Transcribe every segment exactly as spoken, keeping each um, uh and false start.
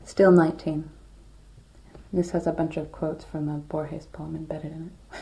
Still nineteen. This has a bunch of quotes from a Borges poem embedded in it.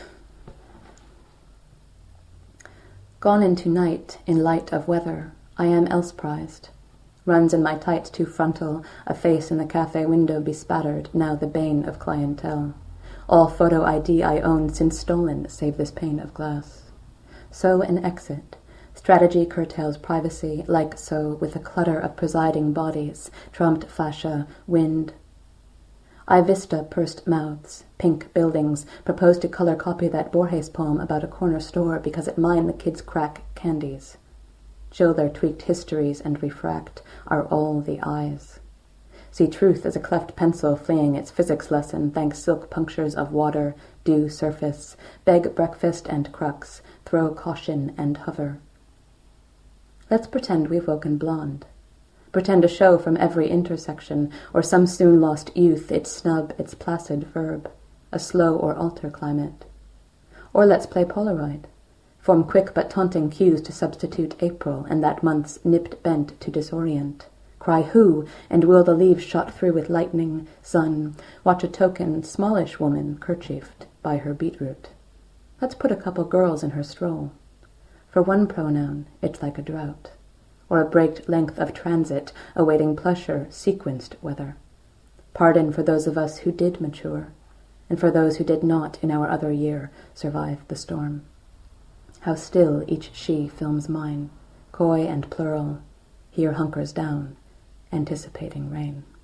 Gone into night, in light of weather, I am else prized. Runs in my tights too frontal, a face in the cafe window bespattered, now the bane of clientele. All photo I D I own since stolen, save this pane of glass. So an exit. Strategy curtails privacy, like so, with a clutter of presiding bodies, trumped fascia, wind. I vista pursed mouths, pink buildings, propose to color copy that Borges poem about a corner store because at mine the kids crack candies. Chill their tweaked histories and refract are all the eyes. See truth as a cleft pencil fleeing its physics lesson, thanks silk punctures of water, dew surface, beg breakfast and crux, throw caution and hover. Let's pretend we've woken blonde. Pretend a show from every intersection, or some soon-lost youth, its snub, its placid verb, a slow or alter climate. Or let's play Polaroid. Form quick but taunting cues to substitute April and that month's nipped bent to disorient. Cry who, and will the leaves shot through with lightning, sun, watch a token, smallish woman kerchiefed by her beetroot. Let's put a couple girls in her stroll. For one pronoun, it's like a drought, or a braked length of transit, awaiting pleasure, sequenced weather. Pardon for those of us who did mature, and for those who did not in our other year survive the storm. How still each she films mine, coy and plural, here hunkers down, anticipating rain.